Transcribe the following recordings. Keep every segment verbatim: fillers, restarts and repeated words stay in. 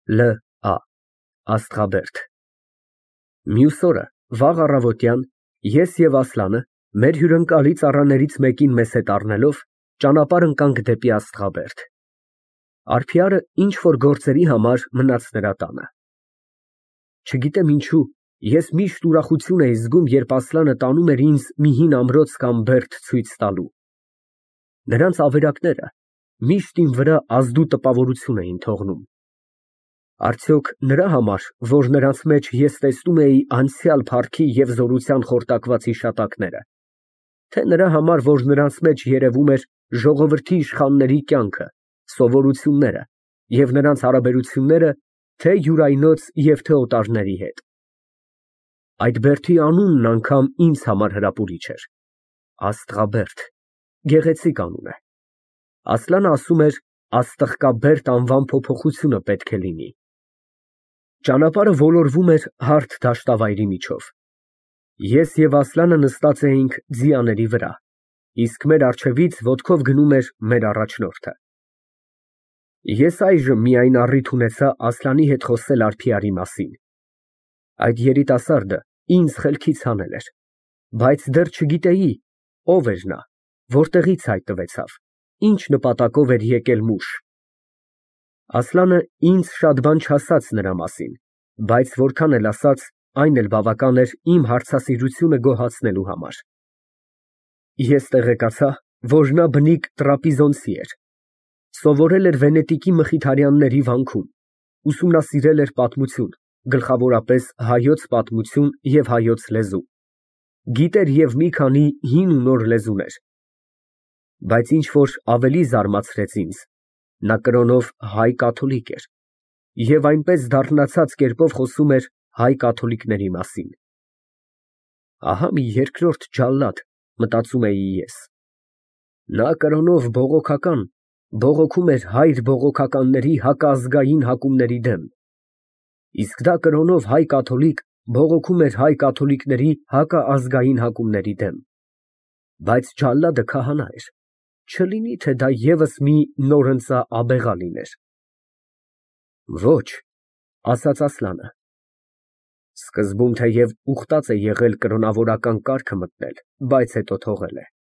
L A Աստղաբերդ։ Մյուս օրը վաղ առավոտյան ես և Ասլանը մեր հյուրընկալի ծառաներից մեկին մեզ հետ առնելով ճանապարհ ընկանք դեպի Աստղաբերդ։ Արդիարը ինչ որ գործերի համար մնաց նրա տանը։ Չգիտեմ ինչու, ես միշտ ուրախություն էի զգում, երբ Ասլանը տանում էր ինձ մի հին ամրոց կամ բերդ ցույց տալու։ Նրանց ավերակները միշտ իմ վրա ազդու տպավորություն էին թողնում։ Արդյոք նրա համար, որ նրանց մեջ ես տեսնում էի անցյալ փառքի և զորության խորտակված հիշատակները, թե նրա համար, որ նրանց մեջ երևում էր ժողովրդի իշխանների կյանքը, սովորությունները և նրանց հարաբերությունները թե յուրայնոց և թե օտարների հետ։ Այդ բերդի անունն անգամ ինձ համար հրապուրիչ էր։ Աստղաբերդ, գեղեցիկ անուն է։ Ասլանը ասում էր Աստղկաբերդ անվան փոփոխությունը պետք է լինի։ Ճանապարհը ոլորվում էր հարթ դաշտավայրի միջով։ Ես և Ասլանը նստած էինք ձիաների վրա, իսկ մեր առջևից ոտքով գնում էր մեր առաջնորդը։ Ես այժմ միայն առիթ ունեցա Ասլանի հետ խոսել Արդիարի մասին։ Այդ երիտասարդը ինձ խելքից հանել էր, բայց դեռ չգիտեի ով էր նա, որտեղից հայտնվեցավ, ինչ նպատակով էր եկել մուշ։ Ասլանը ինձ շատ բան չասաց նրա մասին, բայց որքան էլ ասաց, այն էլ բավական էր իմ հարցասիրությունը գոհացնելու համար։ Ես տեղեկացա, որ նա բնիկ տրապիզոնցի էր, սովորել էր Վենետիկի մխիթարյանների վանքում, ուսումնասիրել էր պատմություն, գլխավորապես հայոց պատմություն և հայոց լեզու, գիտեր և մի քանի հին ու նոր լեզուներ, բայց ինչ որ ավելի զարմացրեց ինձ, նա կրոնով հայ կաթոլիկ էր և այնպես դառնացած կերպով խոսում էր հայ կաթոլիկների մասին։ Ահա մի երկրորդ ջալլադ, մտածում էի ես։ Նա կրոնով բողոքական, բողոքում էր հայր բողոքականների հակազգային հակումների դեմ, իսկ դա կրոնով հայ կաթոլիկ բողոքում էր հայ կաթոլիկների հակաազգային հակումների դեմ, բայց ջալլադը քահանա էր, չլինի թե դա ևս մի նորընծա աբեղա լիներ։ Ոչ, ասաց Ասլանը, սկզբում թեև ուխտած է եղել կրոնավորական կարգը մտնել, բայց հետո թողել է։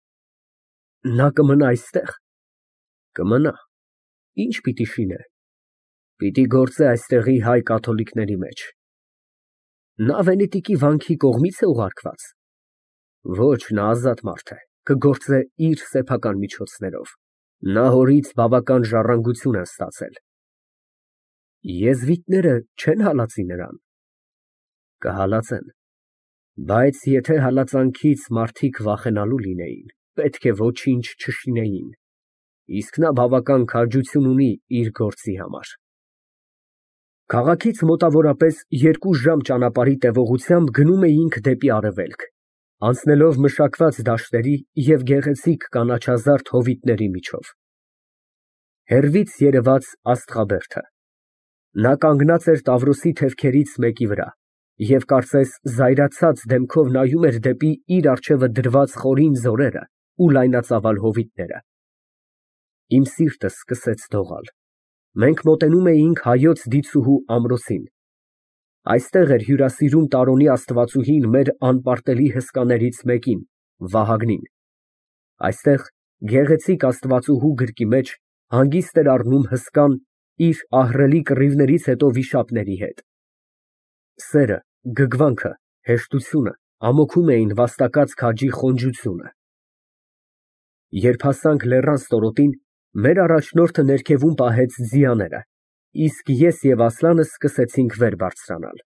Նա կմնա այստեղ։ Կմնա, ինչ պիտի շինե։ Պիտի գործե այստեղի հայ կաթոլիկների մեջ։ Նա Վենետիկի վանքի կողմից է ուղարկված։ Ոչ, նա ազատ մարդ է, կգործե իր սեփական միջոցներով։ Նա հորից բավական ժառանգություն է ստացել։ Եզվիտները չեն հալածի նրան։ Կհալածեն, բայց եթե հալածանքից մարդիկ վախենալու լինեին, պետք է ոչինչ չշինեին, իսկ նա բավական քաջություն ունի իր գործի համար։ Քաղաքից մոտավորապես երկու ժամ ճանապարհի տևողությամբ գնում էինք դեպի արևելք, անցնելով մշակված դաշտերի և գեղեցիկ կանաչազարդ հովիտների միջով։ Հեռվից երևաց Աստղաբերդը։ Նա կանգնած էր Տավրոսի թևքերից մեկի վրա և կարծես զայրացած դեմքով նայում էր դեպի իր առջևը դրված խորին ձորերը ու լայնածավալ հովիտները։ Իմ սիրտը սկսեց դողալ։ Մենք մոտենում էինք հայոց դիցուհու ամրոցին։ Այստեղ էր հյուրասիրում Տարոնի աստվածուհին մեր անպարտելի հսկաներից մեկին՝ Վահագնին։ Այստեղ գեղեցիկ աստվածուհու գրկի մեջ հանգիստ էր առնում հսկան իր ահռելի կռիվներից հետո վիշապների հետ։ Սերը, գգվանքը, հեշտությունը ամոթում էին վաստակած քաջի խոնջությունը։ Երբ հասանք լեռան ստորոտին, մեր առաջնորդը ներքևում պահեց ձիաները, իսկ ես և Ասլանը սկսեցինք վեր բարձրանալ։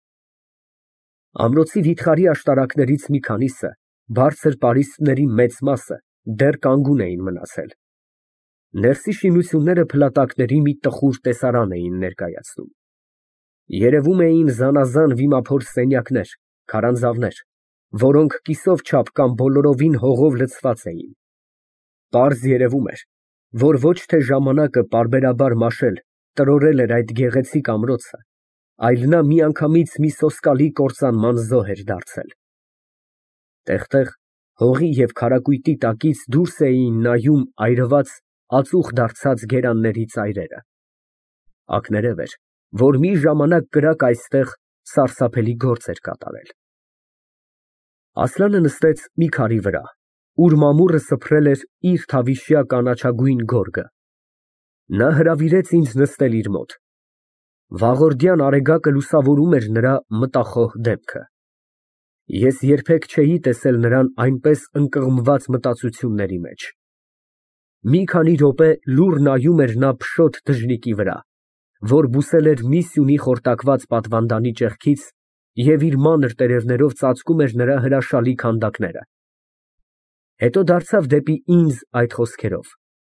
Ամրոցի վիթխարի աշտարակներից մի քանիսը, բարձր պարիսպների մեծ մասը դեռ կանգուն էին մնացել։ Ներսի շինությունները փլատակների մի տխուր տեսարան էին ներկայացնում։ Երևում էին զանազան վիմափոր սենյակներ, քարանձավներ, որոնք կիսով չափ կամ բոլորովին հողով լցված էին։ Պարզ երևում էր, որ ոչ թե ժամանակը պարբերաբար մաշել, տրորել էր այդ գեղեցիկ ամրոցը, այլ նա միանգամից մի սոսկալի կործանման զոհ էր դարձել։ Տեղ֊տեղ հողի և քարակույտի տակից դուրս էին նայում այրված, ածուխ դարձած գերանների ծայրերը։ Ակներև էր, որ մի ժամանակ կրակ այստեղ սարսափելի գործ էր կատարել։ Ասլանը նստեց մի քարի վրա, ուր մամուռը սփռել էր իր թավիշյա կանաչագույն գորգը։ Նա հրավիրեց ինձ նստել իր մոտ։ Վաղորդյան արեգակը լուսավորում էր նրա մտախոհ դեմքը։ Ես երբեք չէի տեսել նրան այնպես ընկղմված մտածությունների մեջ։ Մի քանի րոպե լուռ նայում էր նա փշոտ դժնիկի վրա, որ բուսել էր մի սյունի խորտակված պատվանդանի ճեղքից և իր մանր տերևներով ծածկում էր նրա հրաշալի քանդակները։ Հետո դարձավ դեպի ինձ այդ խոսքերով.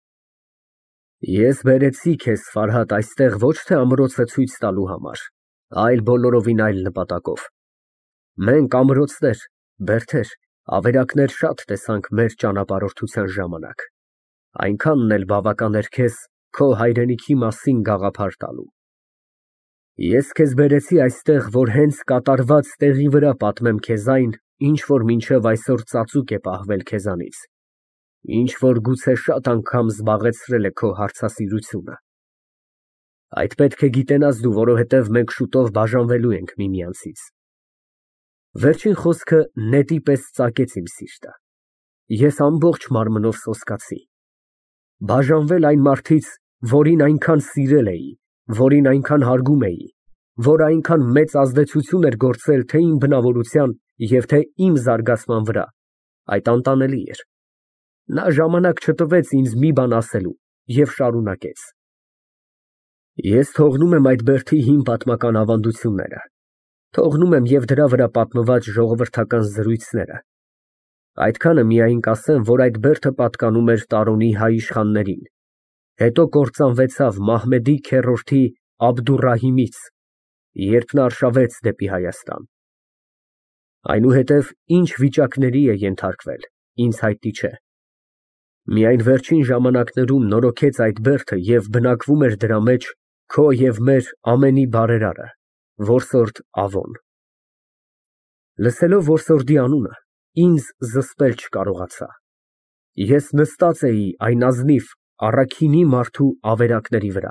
Ես բերեցի քեզ, Ֆարհադ, այստեղ ոչ թե ամրոցը ցույց տալու համար, այլ բոլորովին այլ նպատակով։ Մենք ամրոցներ, բերդեր, ավերակներ շատ տեսանք մեր ճանապարհորդության ժամանակ, այնքանն էլ բավական էր քեզ քո հայրենիքի մասին գաղափար տալու։ Ես քեզ բերեցի այստեղ, որ հենց կատարված տեղի վրա պատմեմ քեզ այն, ինչ որ մինչև այսօր ծածուկ է պահվել քեզանից, ինչ որ գուցե շատ անգամ զբաղեցրել է քո հարցասիրությունը։ Այդ պետք է գիտենաս դու, որովհետև մենք շուտով բաժանվելու ենք միմյանցից։ Վերջին խոսքը նետի պես ծակեց իմ սիրտը։ Ես ամբողջ մարմնով սոսկացի։ Բաժանվել այն մարդից, որին այնքան սիրել էի, որին այնքան հարգում էի, որ այնքան մեծ ազդեցություն էր գործել թե իմ բնավորության և թե իմ զարգացման վրա, այդ անտանելի էր։ Նա ժամանակ չտվեց ինձ մի բան ասելու և շարունակեց. Ես թողնում եմ այդ բերդի հին պատմական ավանդությունները, թողնում եմ և դրա վրա պատմված ժողովրդական զրույցները։ Այդքանը միայն կասեմ, որ այդ բերդը պատկանում էր Տարոնի հայ իշխաններին, հետո կործանվեցավ Մահմեդի քեռորդի Աբդուռահիմից, երբ նա արշավեց դեպի Հայաստան։ Այնուհետև ինչ վիճակների է ենթարկվել, ինձ հայտնի չէ։ Միայն վերջին ժամանակներում նորոգեց այդ բերդը և բնակվում էր դրա մեջ քո և մեր ամենի բարերարը, որսորդ Ավոն։ Լսելով որսորդի անունը, ինձ զսպել չկարողացա։ Ես նստած էի այն ազնիվ առաքինի մարդու ավերակների վրա։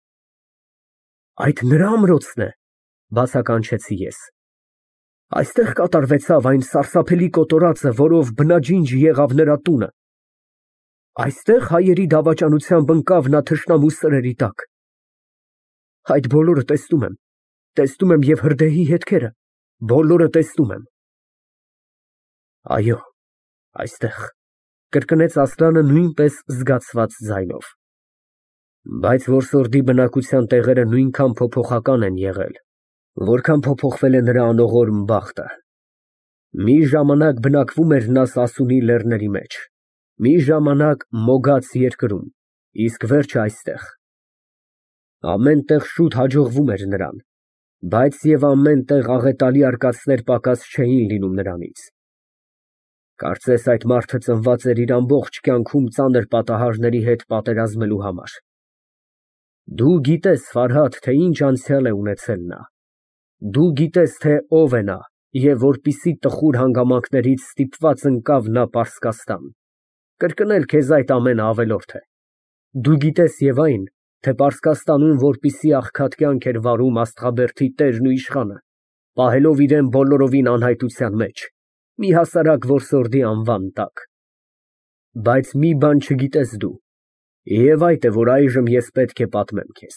Այդ նրա ամրոցն է, բացականչեցի ես։ Այստեղ կատարվեցավ այն սարսափելի կոտորածը, որով բնաջինջ եղավ նրա տունը։ Այստեղ հայերի դավաճանությամբ ընկավ նա թշնամու սրերի տակ։ Այդ բոլորը տեսնում եմ, տեսնում եմ և հրդեհի հետքերը, բոլորը տեսնում եմ։ Այո, այստեղ, կրկնեց Ասլանը նույնպես զգացված ձայնով։ Բայց որսորդի բնակության տեղերը նույնքան փոփոխական են եղել, որքան փոփոխվել է նրա անողորմ բախտը։ Մի ժամանակ բնակվում էր նա Սասունի լեռների մեջ, մի ժամանակ Մոգաց երկրում, իսկ վերջը այստեղ։ Ամեն տեղ շուտ հաջողվում էր նրան, բայց և ամեն տեղ աղետալի արկածներ պակաս չէին լինում նրանից։ Կարծես այդ մարդը ծնված էր իր ամբողջ կյանքում ծանր պատահարների հետ պատերազմելու համար։ Դու գիտես, Ֆարհադ, թե ինչ անցյալ է ունեցել նա։ Դու գիտես, թե ով է նա և որպիսի տխուր հանգամանքներից ստիպված ընկավ նա Պարսկաստան։ Կրկնել քեզ այդ ամենը ավելորդ է։ Դու գիտես և այն, թե Պարսկաստանում որպիսի աղքատ կյանք էր վարում աստղաբերդի տերն ու իշխանը, պահելով իրան բոլորովին անհայտության մեջ, մի հասարակ որսորդի անվան տակ։ Բայց մի բան չգիտես դու, և այդ է, որ այժմ ես պետք է պատմեմ քեզ։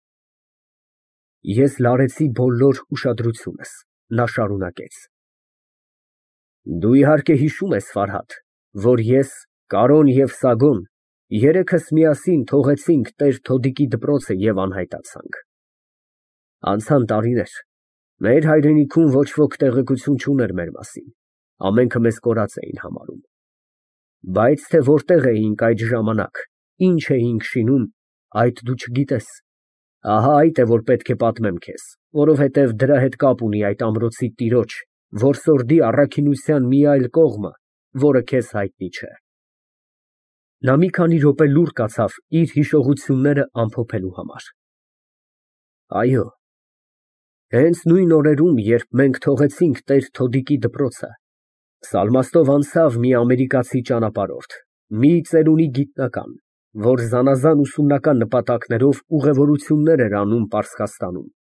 Ես լարեցի բոլոր ուշադրությունս, նա շարունակեց. Դու իհարկե հիշում ես, Ֆարհադ, որ ես, Կարոն և Սագոն երեքս միասին թողեցինք Տեր-Թոդիկի դպրոցը և անհայտացանք։ Անցան տարիներ, մեր հայրենիքում ոչ ոք տեղեկություն չուներ մեր մասին, ամենքը մեզ կորած էին համարում։ Բայց թե որտեղ էինք այդ ժամանակ, ինչ էինք շինում, այդ դու չգիտես։ Ահա այդ է, որ պետք է պատմեմ քեզ, որովհետև դրա հետ կապ ունի այդ ամրոցի տիրոջ, որսորդի առաքինության մի այլ կողմը, որը քեզ հայտնի չէ։ Նա մի քանի րոպե լուռ կացավ իր հիշողությունները ամփոփելու համար։ Այո, հենց նույն օրերում, երբ մենք թողեցինք Տեր-Թոդիկի դպրոցը, Սալմաստով անցավ մի ամերիկացի ճանապարհորդ, մի ծերունի գիտնական, որ զանազան ուսումնական նպատակներով ուղևորություններ էր անում Պարսկաստանում։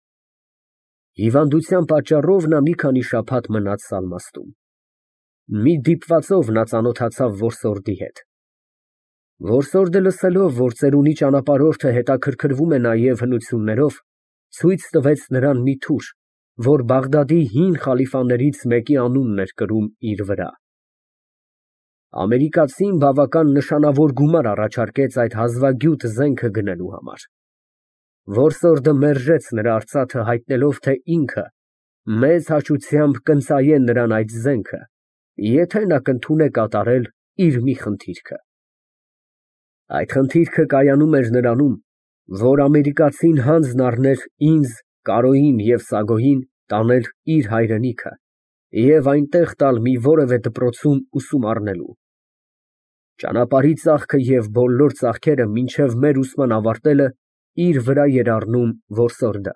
Հիվանդության պատճառով նա մի քանի շաբաթ մնաց Սալմաստում։ Մի դիպվածով նա ծանոթացավ որսորդի հետ։ Որսորդը լսելով, որ ծերունի ճանապարհորդը հետաքրքրվում է նաև հնություններով, ցույց տվեց նրան մի թուր, որ Բաղդադի հին խալիֆաներից մեկի անունն էր կրում իր վրա։ Ամերիկացին բավական նշանավոր գումար առաջարկեց այդ հազվագյուտ զենքը գնելու համար։ Որսորդը մերժեց նրա արծաթը, հայտնելով, թե ինքը մեծ հաճությամբ կընծայե նրան այդ զենքը, եթե նա կընդունե կատարել իր մի խնդիրքը։ Այդ խնդիրքը կայանում էր նրանում, որ ամերիկացին հանձն առներ ինձ, Կարոյին և Սագոյին տանել իր հայրենիքը և այնտեղ տալ մի որևէ դպրոցում ուսում առնելու։ Ճանապարհի ծախքը և բոլոր ծախքերը մինչև մեր ուսման ավարտելը իր վրա էր առնում որսորդը։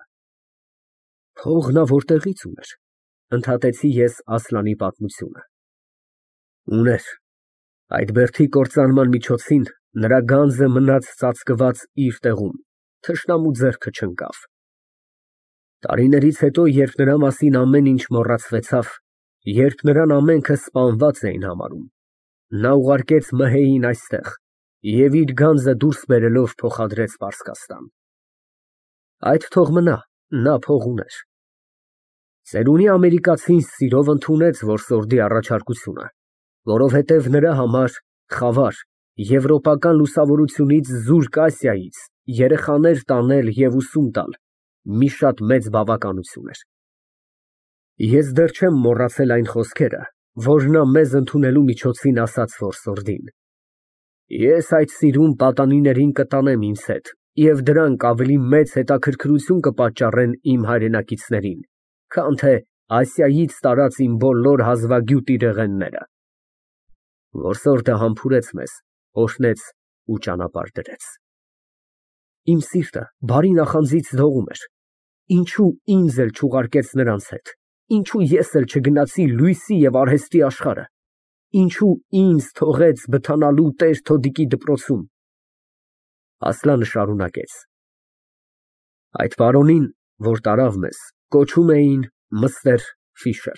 Փող նա որտեղի՞ց ուներ, ընդհատեցի ես Ասլանի պատմությունը։ Ուներ։ Այդ բերդի կործանման միջոցին նրա գանձը մնաց ծածկված իր տեղում, թշնամու ձեռքը չընկավ։ Տարիներից հետո, երբ նրա մասին ամեն ինչ մոռացվեցավ, երբ նրան ամենքը սպանված էին համարում, նա ուղարկեց Մհեին այստեղ և իր գանձը դուրս բերելով փոխադրեց Պարսկաստան։ Այդ թող մնա, նա փող ուներ։ Ծերունի ամերիկացին սիրով ընդունեց որսորդի առաջարկությունը, որովհետև նրա համար խավար, եվրոպական լուսավորությունից զուրկ Ասիայից երեխաներ տանել և ուսում տալ մի շատ մեծ բավականություն էր։ Ես դեռ չեմ մոռացել այն խոսքերը, որ նա մեզ ընդունելու միջոցին ասաց որսորդին. ես այդ սիրուն պատանիներին կտանեմ ինձ հետ և դրանք ավելի մեծ հետաքրքրություն կպատճառեն իմ հայրենակիցներին, քան թե Ասիայից տարած իմ բոլոր հազվագյուտ իրեղենները։ Որսորդը համբուրեց մեզ, օրհնեց ու ճանապարհ դրեց։ Իմ սիրտը բարի նախանձից դողում էր։ Ինչու ինձ էլ չուղարկեց նրանց հետ, ինչու ես էլ չգնացի լույսի և արհեստի աշխարհը, ինչու ինձ թողեց բթանալու տեր֊թոդիկի դպրոցում։ Ասլանը շարունակեց. Այդ պարոնին, որ տարավ մեզ, կոչում էին Մըստեր Ֆիշեր։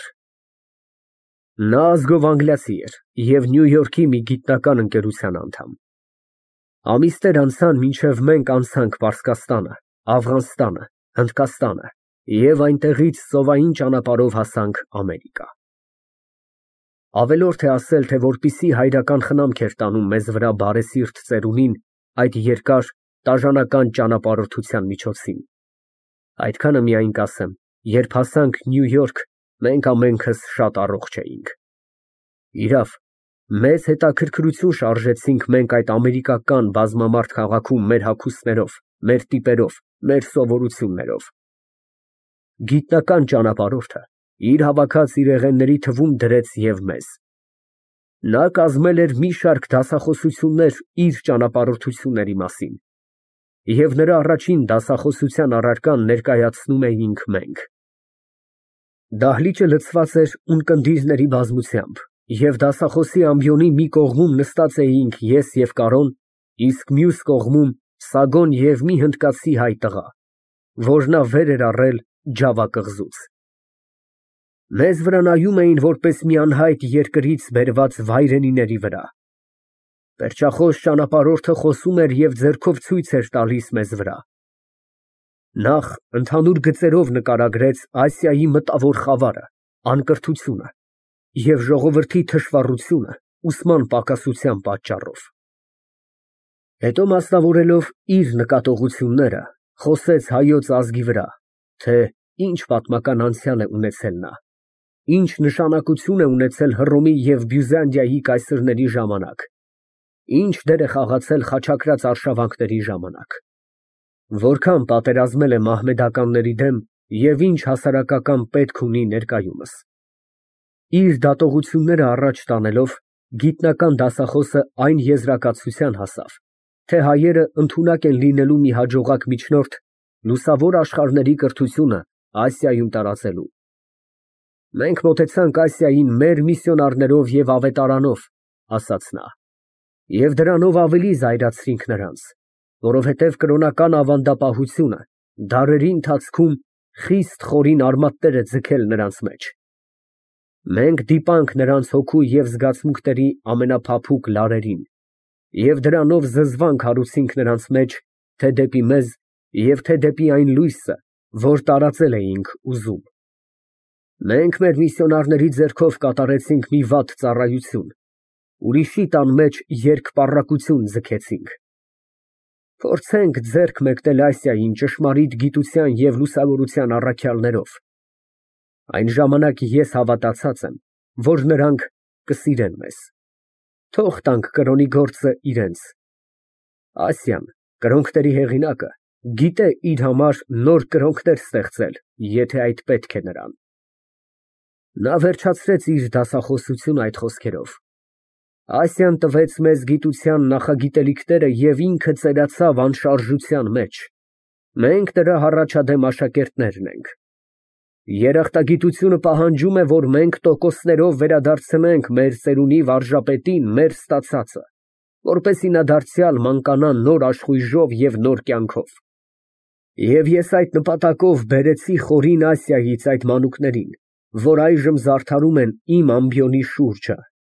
Նա ազգով անգլիացի էր և Նյու Յորքի մի գիտնական ընկերության անդամ։ Ամիսներ անցան, մինչև մենք անցանք Պարսկաստանը, Աֆղանստանը, Հնդկաստանը և այնտեղից ծովային ճանապարհով հասանք Ամերիկա։ Ավելորդ է ասել, թե որպեսզի հայրական խնամք էր տանում մեզ վրա բարեսիրտ ծերունին այդ երկար տաժանական ճանապարհորդության միջոցին։ Այդքանը միայն կասեմ, երբ հասանք Նյու Յորք, մենք ամենքս շատ առողջ էինք։ Իրավ, մեծ հետաքրքրություն շարժեցինք մենք այդ ամերիկական բազմամարդ քաղաքում մեր հագուստներով, մեր տիպերով, մեր սովորություններով։ Գիտնական ճանապարհորդը իր հավաքած իրեղենների թվում դրեց և մեզ։ Նա կազմել էր մի շարք դասախոսություններ իր ճանապարհորդությունների մասին, և նրա առաջին դասախոսության առարկան ներկայացնում էինք մենք։ Դահլիճը լցված էր ունկնդիրների բազմությամբ, և դասախոսի ամբիոնի մի կողմում նստած էինք ես և Կարոն, իսկ մյուս կողմում Սագոն և մի հնդկացի հայ տղա, որ նա վեր էր առել Ջավա կղզուց։ Մեզ վրա նայում էին որպես մի անհայտ երկրից բերված վայրենիների վրա։ Պերճախոս ճանապարհորդը խոսում էր և ձեռքով ցույց էր տալիս մեզ վրա։ Նախ ընդհանուր գծերով նկարագրեց Ասիայի մտավոր խավարը, անկրթությունը և ժողովրդի թշվառությունը ուսման պակասության պատճառով։ Հետո մասնավորելով իր նկատողությունները, խոսեց հայոց ազգի վրա, թե ինչ պատմական անցյալ է ունեցել նա, ինչ նշանակություն է ունեցել Հռոմի և Բյուզանդիայի կայսրների ժամանակ, ինչ դեր է խաղացել խաչակրաց արշավանքների ժամանակ, որքան պատերազմել է մահմեդականների դեմ և ինչ հասարակական պետք ունի ներկայումս։ Իր դատողությունները առաջ տանելով, գիտնական դասախոսը այն եզրակացության հասավ, թե հայերը ընդունակ են լինելու մի հաջողակ միջնորդ լուսավոր աշխարհների կրթությունը Ասիայում տարածելու։ Մենք մոտեցանք Ասիային մեր միսիոնարներով և ավետարանով, ասաց նա, և դրանով ավելի զայրացրինք նրանց, որովհետև կրոնական ավանդապահությունը դարերի ընթացքում խիստ խորին արմատներ է ձգել նրանց մեջ։ Մենք դիպանք նրանց հոգու և զգացմունքների ամենափափուկ լարերին և դրանով զզվանք հարուցինք նրանց մեջ, թե դեպի մեզ և թե դեպի այն լույսը, որ տարածել էինք ուզում։ Մենք մեր միսիոներների ձեռքով կատարեցինք մի վատ ծառայություն, ուրիշի տան մեջ երկպառակություն ձգեցինք։ Փորձենք ձեռք մեկնել Ասիային ճշմարիտ գիտության և լուսավորության առաքյալներով։ Այն ժամանակ ես հավատացած եմ, որ նրանք կսիրեն մեզ։ Թող տանք կրոնի գործը իրենց։ Ասիան, կրոնքների հեղինակը, գիտե իր համար նոր կրոնքներ ստեղծել, եթե այդ պետք է նրան։ Նա վերջացրեց իր դասախոսությունը այդ խոսքերով։ Ասիան տվեց մեզ գիտության նախագիտելիքները և ինքը ծերացավ անշարժության մեջ։ Մենք նրա հառաջադեմ աշակերտներն ենք։ Երախտագիտությունը պահանջում է, որ մենք տոկոսներով վերադարձնենք մեր ծերունի վարժապետին մեր ստացածը, որպեսզի նա դարձյալ մանկանա նոր աշխույժով և նոր կյանքով։ Եվ ես այդ նպատակով բերեցի խորին Ասիայից այդ մանուկներին, որ այժմ զարդարում են իմ ամբիոնի շուրջը։